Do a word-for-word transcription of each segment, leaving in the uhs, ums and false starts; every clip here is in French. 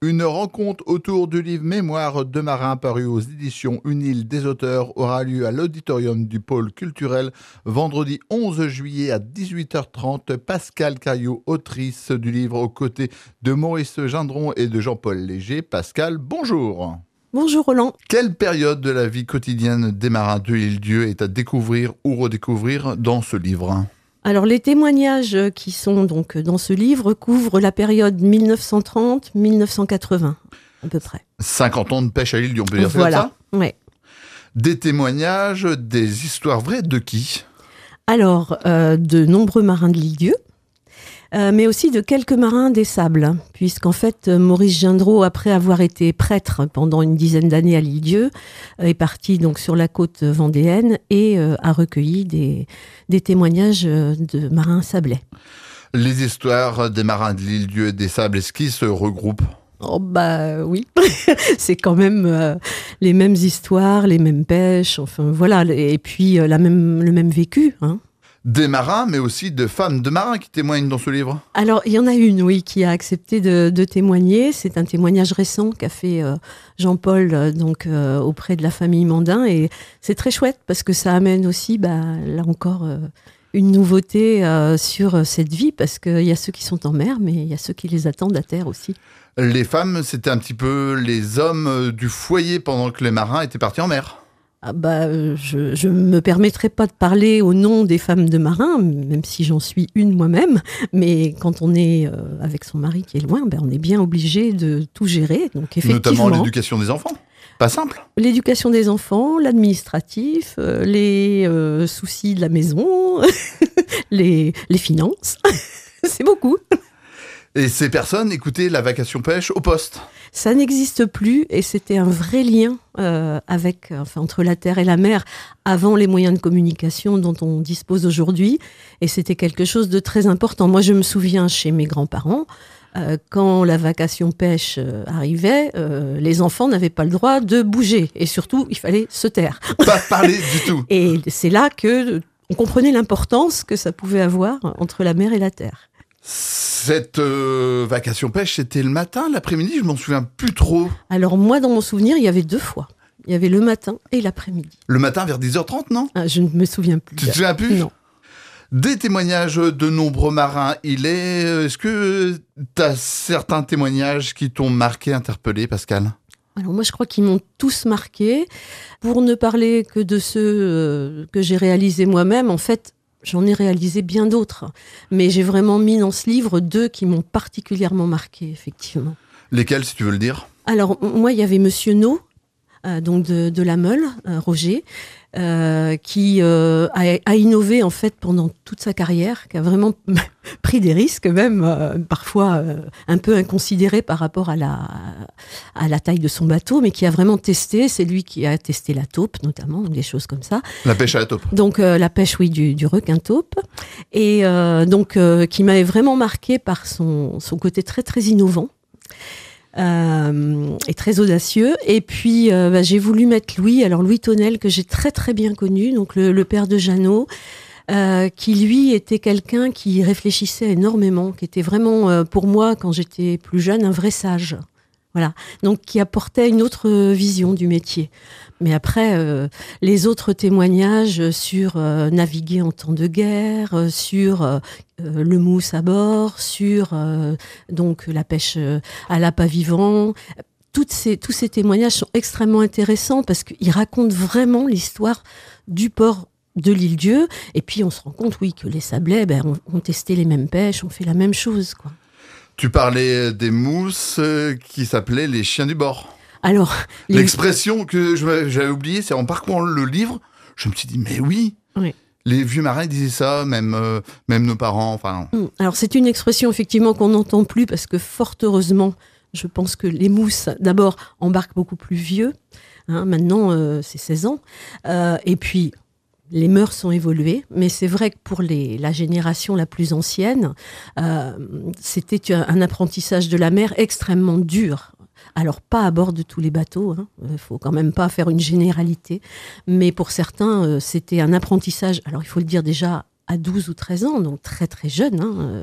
Une rencontre autour du livre Mémoires de marin paru aux éditions Une île des auteurs aura lieu à l'auditorium du pôle culturel vendredi onze juillet à dix-huit heures trente. Pascale Caillot, autrice du livre aux côtés de Maurice Gendron et de Jean-Paul Léger. Pascale, bonjour. Bonjour Roland. Quelle période de la vie quotidienne des marins de l'île-Dieu est à découvrir ou redécouvrir dans ce livre ? Alors les témoignages qui sont donc dans ce livre couvrent la période mille neuf cent trente à mille neuf cent quatre-vingts à peu près. cinquante ans de pêche à l'île-Dieu, on peut dire voilà. ça ? Voilà, ouais. Des témoignages, des histoires vraies de qui ? Alors euh, de nombreux marins de l'île-Dieu. Euh, mais aussi de quelques marins des Sables, puisqu'en fait, Maurice Gendron, après avoir été prêtre pendant une dizaine d'années à l'île-Dieu, euh, est parti donc sur la côte vendéenne et euh, a recueilli des, des témoignages de marins sablais. Les histoires des marins de l'île-Dieu et des Sables, est-ce qu'ils se regroupent ? Oh bah oui, c'est quand même euh, les mêmes histoires, les mêmes pêches, enfin voilà, et puis euh, la même, le même vécu, hein. Des marins, mais aussi de femmes de marins qui témoignent dans ce livre. Alors, il y en a une, oui, qui a accepté de, de témoigner. C'est un témoignage récent qu'a fait euh, Jean-Paul euh, donc, euh, auprès de la famille Mandin. Et c'est très chouette parce que ça amène aussi, bah, là encore, euh, une nouveauté euh, sur cette vie. Parce qu'il y a ceux qui sont en mer, mais il y a ceux qui les attendent à terre aussi. Les femmes, c'était un petit peu les hommes du foyer pendant que les marins étaient partis en mer. Ah bah, je ne me permettrai pas de parler au nom des femmes de marins, même si j'en suis une moi-même, mais quand on est euh, avec son mari qui est loin, ben on est bien obligé de tout gérer. Donc effectivement, notamment l'éducation des enfants, pas simple. L'éducation des enfants, l'administratif, euh, les euh, soucis de la maison, les, les finances, c'est beaucoup. Et ces personnes écoutaient la vacation pêche au poste. Ça n'existe plus et c'était un vrai lien euh, avec, enfin, entre la terre et la mer avant les moyens de communication dont on dispose aujourd'hui. Et c'était quelque chose de très important. Moi, je me souviens chez mes grands-parents, euh, quand la vacation pêche euh, arrivait, euh, les enfants n'avaient pas le droit de bouger. Et surtout, il fallait se taire. Pas parler du tout. Et c'est là que on comprenait l'importance que ça pouvait avoir entre la mer et la terre. Cette euh, vacation pêche, c'était le matin, l'après-midi, je m'en souviens plus trop. Alors moi, dans mon souvenir, il y avait deux fois. Il y avait le matin et l'après-midi. Le matin vers dix heures trente, non ? Ah, je ne me souviens plus. Tu te souviens plus ? Non. Des témoignages de nombreux marins. Il est. Est-ce que tu as certains témoignages qui t'ont marqué, interpellé, Pascale ? Alors moi, je crois qu'ils m'ont tous marqué. Pour ne parler que de ceux euh, que j'ai réalisés moi-même, en fait, j'en ai réalisé bien d'autres. Mais j'ai vraiment mis dans ce livre deux qui m'ont particulièrement marqué, effectivement. Lesquels, si tu veux le dire ? Alors, moi, il y avait Monsieur No, euh, donc de, de la Meule, euh, Roger, euh, qui euh, a, a innové, en fait, pendant toute sa carrière, qui a vraiment pris des risques, même euh, parfois euh, un peu inconsidérés par rapport à la, à la taille de son bateau, mais qui a vraiment testé. C'est lui qui a testé la taupe, notamment, donc des choses comme ça. La pêche à la taupe. Donc, euh, la pêche, oui, du, du requin taupe. Et euh, donc, euh, qui m'avait vraiment marqué par son, son côté très, très innovant. Euh, et très audacieux. Et puis euh, bah, j'ai voulu mettre Louis, alors Louis Tonnel, que j'ai très très bien connu, donc le, le père de Jeannot, euh, qui lui était quelqu'un qui réfléchissait énormément, qui était vraiment euh, pour moi, quand j'étais plus jeune, un vrai sage. Voilà, donc qui apportait une autre vision du métier. Mais après, euh, les autres témoignages sur euh, naviguer en temps de guerre, euh, sur euh, le mousse à bord, sur euh, donc la pêche à l'appât vivant, toutes ces, tous ces témoignages sont extrêmement intéressants parce qu'ils racontent vraiment l'histoire du port de l'île-Dieu. Et puis on se rend compte, oui, que les Sablais ben, ont, ont testé les mêmes pêches, ont fait la même chose, quoi. Tu parlais des mousses euh, qui s'appelaient les chiens du bord. Alors, les... L'expression que je, j'avais oubliée, c'est en parcourant le livre, je me suis dit, mais oui, oui. Les vieux marins disaient ça, même, euh, même nos parents. Enfin. Alors, c'est une expression, effectivement, qu'on n'entend plus parce que, fort heureusement, je pense que les mousses, d'abord, embarquent beaucoup plus vieux. Hein, maintenant, euh, c'est seize ans. Euh, et puis... Les mœurs sont évoluées, mais c'est vrai que pour les, la génération la plus ancienne, euh, c'était un, un apprentissage de la mer extrêmement dur. Alors, pas à bord de tous les bateaux, hein. Il ne faut quand même pas faire une généralité, mais pour certains, euh, c'était un apprentissage, alors il faut le dire déjà à douze ou treize ans, donc très très jeune, hein, quand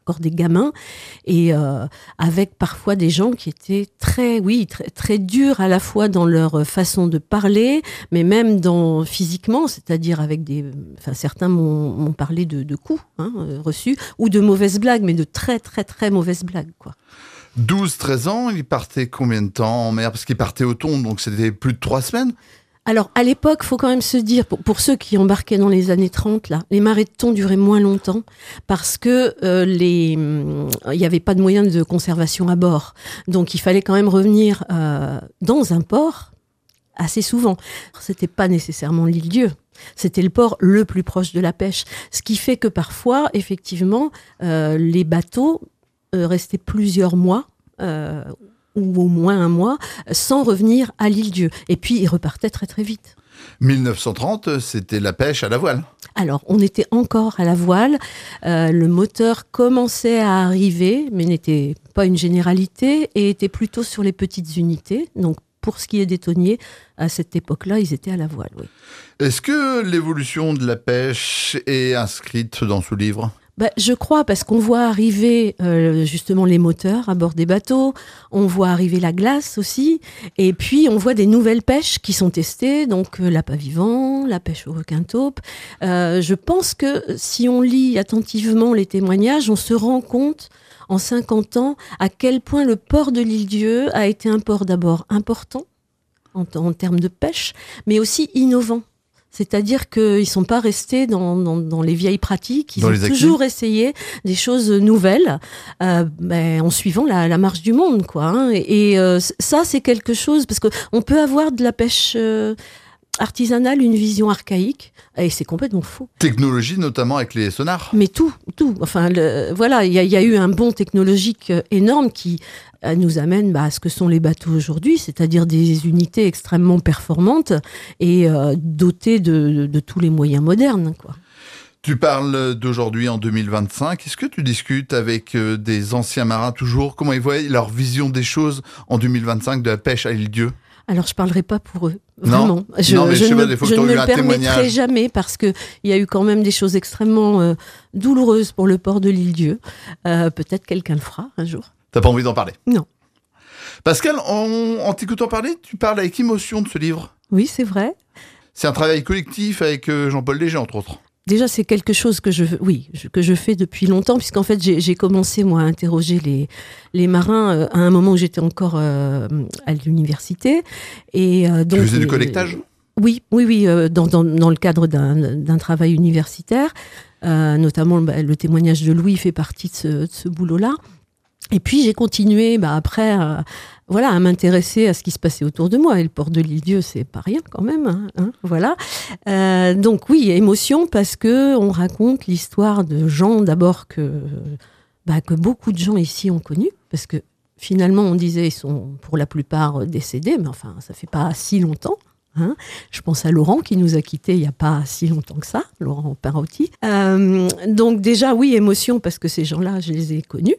encore des gamins, et euh, avec parfois des gens qui étaient très, oui, très, très durs à la fois dans leur façon de parler, mais même dans physiquement, c'est-à-dire avec des, enfin certains m'ont, m'ont parlé de, de coups hein, reçus ou de mauvaises blagues, mais de très très très mauvaises blagues, quoi. douze treize ans, il partait combien de temps en mer? Parce qu'il partait au thon, donc c'était plus de trois semaines. Alors, à l'époque, faut quand même se dire, pour, pour ceux qui embarquaient dans les années trente, là, les marées de thon duraient moins longtemps parce que euh, les, il n'y avait pas de moyens de conservation à bord. Donc, il fallait quand même revenir euh, dans un port assez souvent. C'était pas nécessairement l'île-Dieu. C'était le port le plus proche de la pêche. Ce qui fait que parfois, effectivement, euh, les bateaux euh, restaient plusieurs mois euh, ou au moins un mois, sans revenir à l'île-Dieu. Et puis, ils repartaient très très vite. mille neuf cent trente, c'était la pêche à la voile. Alors, on était encore à la voile. Euh, le moteur commençait à arriver, mais n'était pas une généralité, et était plutôt sur les petites unités. Donc, pour ce qui est des thoniers, à cette époque-là, ils étaient à la voile, oui. Est-ce que l'évolution de la pêche est inscrite dans ce livre ? Ben, je crois, parce qu'on voit arriver euh, justement les moteurs à bord des bateaux, on voit arriver la glace aussi, et puis on voit des nouvelles pêches qui sont testées, donc euh, l'appât vivant, la pêche au requin-taupe. Euh, je pense que si on lit attentivement les témoignages, on se rend compte en cinquante ans à quel point le port de l'Île-Dieu a été un port d'abord important en, en termes de pêche, mais aussi innovant. C'est-à-dire qu'ils ne sont pas restés dans, dans, dans les vieilles pratiques, ils dans ont toujours essayé des choses nouvelles euh, ben, en suivant la, la marche du monde, quoi, hein. Et, et euh, ça, c'est quelque chose, parce qu'on peut avoir de la pêche euh, artisanale une vision archaïque, et c'est complètement faux. Technologie, notamment avec les sonars. Mais tout, tout. Enfin, le, voilà, il y, y a eu un bond technologique énorme qui euh, nous amène bah, à ce que sont les bateaux aujourd'hui, c'est-à-dire des unités extrêmement performantes et euh, dotées de, de, de tous les moyens modernes, quoi. Tu parles d'aujourd'hui en deux mille vingt-cinq. Est-ce que tu discutes avec des anciens marins toujours? Comment ils voient leur vision des choses en deux mille vingt-cinq de la pêche à l'Île-Dieu? Alors, je ne parlerai pas pour eux, vraiment. Non, je, non, mais je, je, ne, sais pas, je ne me le permettrai jamais parce qu'il y a eu quand même des choses extrêmement euh, douloureuses pour le port de l'Île-Dieu. Euh, peut-être quelqu'un le fera un jour. T'as pas envie d'en parler? Non. Pascal, en, en t'écoutant parler, tu parles avec émotion de ce livre. Oui, c'est vrai. C'est un travail collectif avec Jean-Paul Léger, entre autres. Déjà, c'est quelque chose que je, oui, que je fais depuis longtemps, puisqu'en fait, j'ai, j'ai commencé, moi, à interroger les, les marins euh, à un moment où j'étais encore euh, à l'université. Et, euh, donc, tu faisais du collectage ? Oui, oui, oui, euh, dans, dans, dans le cadre d'un, d'un travail universitaire. Euh, notamment, bah, le témoignage de Louis fait partie de ce, de ce boulot-là. Et puis, j'ai continué, bah, après... Euh, Voilà, à m'intéresser à ce qui se passait autour de moi. Et le port de l'Île-Dieu, c'est pas rien quand même. Hein, hein, voilà. Euh, donc oui, émotion parce que on raconte l'histoire de gens d'abord que, bah, que beaucoup de gens ici ont connus. Parce que finalement, on disait ils sont pour la plupart décédés, mais enfin, ça fait pas si longtemps. Hein. Je pense à Laurent qui nous a quittés il n'y a pas si longtemps que ça, Laurent Parotti. Euh, donc déjà, oui, émotion parce que ces gens-là, je les ai connus.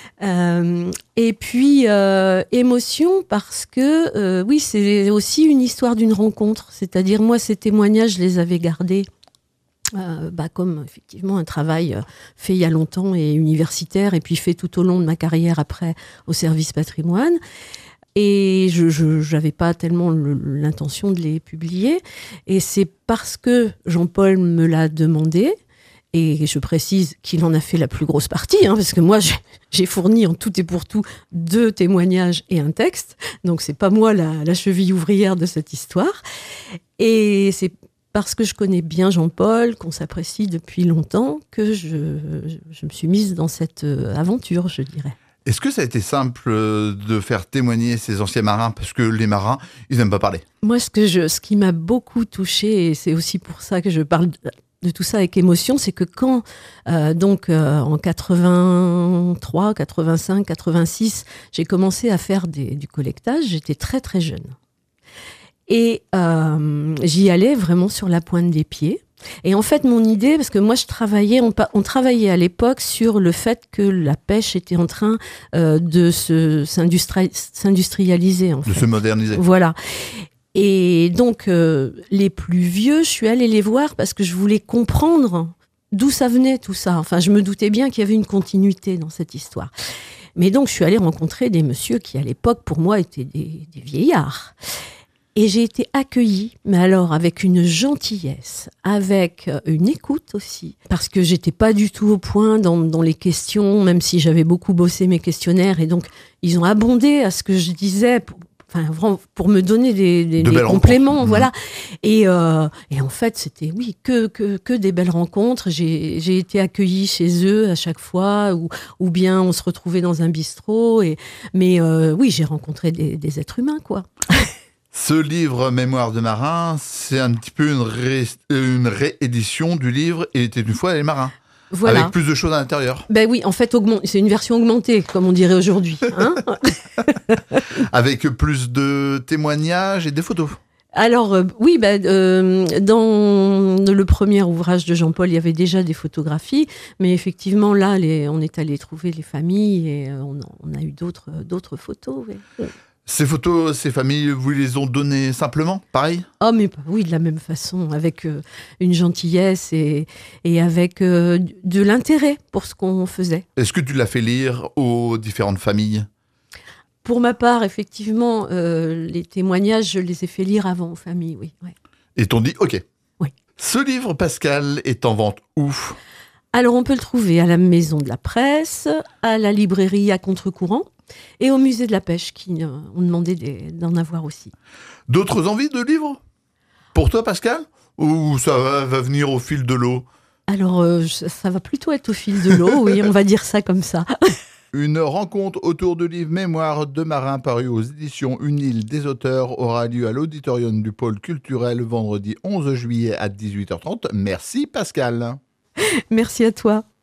Euh, et puis, euh, émotion parce que, euh, oui, c'est aussi une histoire d'une rencontre. C'est-à-dire, moi, ces témoignages, je les avais gardés euh, bah, comme effectivement un travail fait il y a longtemps et universitaire, et puis fait tout au long de ma carrière après au service patrimoine. Et je n'avais pas tellement le, l'intention de les publier. Et c'est parce que Jean-Paul me l'a demandé, et je précise qu'il en a fait la plus grosse partie, hein, parce que moi, j'ai, j'ai fourni en tout et pour tout deux témoignages et un texte. Donc, c'est pas moi la, la cheville ouvrière de cette histoire. Et c'est parce que je connais bien Jean-Paul, qu'on s'apprécie depuis longtemps, que je, je me suis mise dans cette aventure, je dirais. Est-ce que ça a été simple de faire témoigner ces anciens marins? Parce que les marins, ils n'aiment pas parler. Moi, ce, que je, ce qui m'a beaucoup touchée, et c'est aussi pour ça que je parle de, de tout ça avec émotion, c'est que quand, euh, donc euh, en quatre-vingt-trois, quatre-vingt-cinq, quatre-vingt-six, j'ai commencé à faire des, du collectage, j'étais très très jeune. Et euh, j'y allais vraiment sur la pointe des pieds. Et en fait, mon idée, parce que moi, je travaillais, on, on travaillait à l'époque sur le fait que la pêche était en train euh, de se, s'industri- s'industrialiser, en de fait. se moderniser. Voilà. Et donc, euh, les plus vieux, je suis allée les voir parce que je voulais comprendre d'où ça venait tout ça. Enfin, je me doutais bien qu'il y avait une continuité dans cette histoire. Mais donc, je suis allée rencontrer des messieurs qui, à l'époque, pour moi, étaient des, des vieillards. Et j'ai été accueillie, mais alors avec une gentillesse, avec une écoute aussi, parce que j'étais pas du tout au point dans, dans les questions, même si j'avais beaucoup bossé mes questionnaires, et donc ils ont abondé à ce que je disais, pour, enfin vraiment pour me donner des, des, de des compléments, mmh. voilà. Et, euh, et en fait, c'était oui que que que des belles rencontres. J'ai j'ai été accueillie chez eux à chaque fois, ou ou bien on se retrouvait dans un bistrot. Et mais euh, oui, j'ai rencontré des, des êtres humains, quoi. Ce livre, Mémoires de marin, c'est un petit peu une, ré... une réédition du livre « Il était une fois les marins ». Voilà. Avec plus de choses à l'intérieur. Ben oui, en fait, augment... c'est une version augmentée, comme on dirait aujourd'hui. Hein. Avec plus de témoignages et des photos. Alors, euh, oui, ben, euh, dans le premier ouvrage de Jean-Paul, il y avait déjà des photographies, mais effectivement, là, les... on est allé trouver les familles et euh, on, a, on a eu d'autres, d'autres photos. Oui. Ces photos, ces familles, vous les ont données simplement, pareil ? Oh, mais oui, de la même façon, avec euh, une gentillesse et, et avec euh, de l'intérêt pour ce qu'on faisait. Est-ce que tu l'as fait lire aux différentes familles ? Pour ma part, effectivement, euh, les témoignages, je les ai fait lire avant aux familles, oui. Ouais. Et t'ont dit, OK. Oui. Ce livre, Pascal, est en vente où ? Alors, on peut le trouver à la Maison de la Presse, à la librairie à Contre-Courant et au Musée de la Pêche, qui euh, ont demandé des, d'en avoir aussi. D'autres envies de livres ? Pour toi, Pascal ? Ou ça va, va venir au fil de l'eau ? Alors, euh, ça va plutôt être au fil de l'eau, oui, on va dire ça comme ça. Une rencontre autour du livre Mémoires de marin paru aux éditions Une île des auteurs aura lieu à l'auditorium du pôle culturel vendredi onze juillet à dix-huit heures trente. Merci Pascal. Merci à toi.